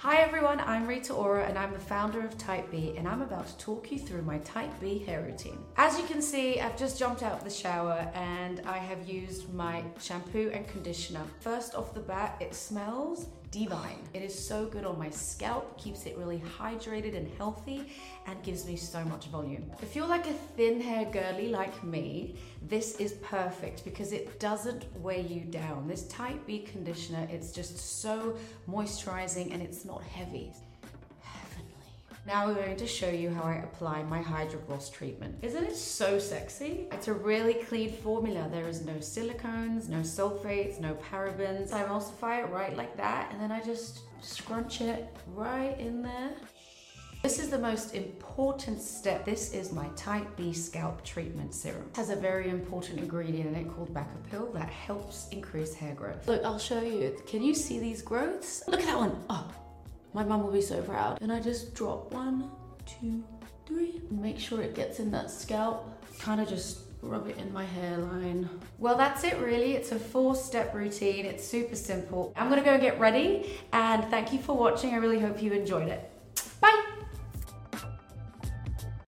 Hi everyone, I'm Rita Ora and I'm the founder of Type B, and I'm about to talk you through my Type B hair routine. As you can see, I've just jumped out of the shower and I have used my shampoo and conditioner. First off the bat, it smells divine. It is so good on my scalp, keeps it really hydrated and healthy, and gives me so much volume. If you're like a thin hair girly like me, this is perfect because it doesn't weigh you down. This Type B conditioner, it's just so moisturizing and it's not heavy. Heavenly. Now we're going to show you how I apply my Hydro Gloss treatment. Isn't it so sexy? It's a really clean formula. There is no silicones, no sulfates, no parabens. I emulsify it right like that, and then I just scrunch it right in there. This is the most important step. This is my Type B scalp treatment serum. It has a very important ingredient in it called Bacapil that helps increase hair growth. Look, I'll show you. Can you see these growths? Look at that one. Oh, my mum will be so proud. And I just drop 1, 2, 3. Make sure it gets in that scalp. Kind of just rub it in my hairline. Well, that's it really. It's a 4-step routine. It's super simple. I'm gonna go and get ready, and thank you for watching. I really hope you enjoyed it.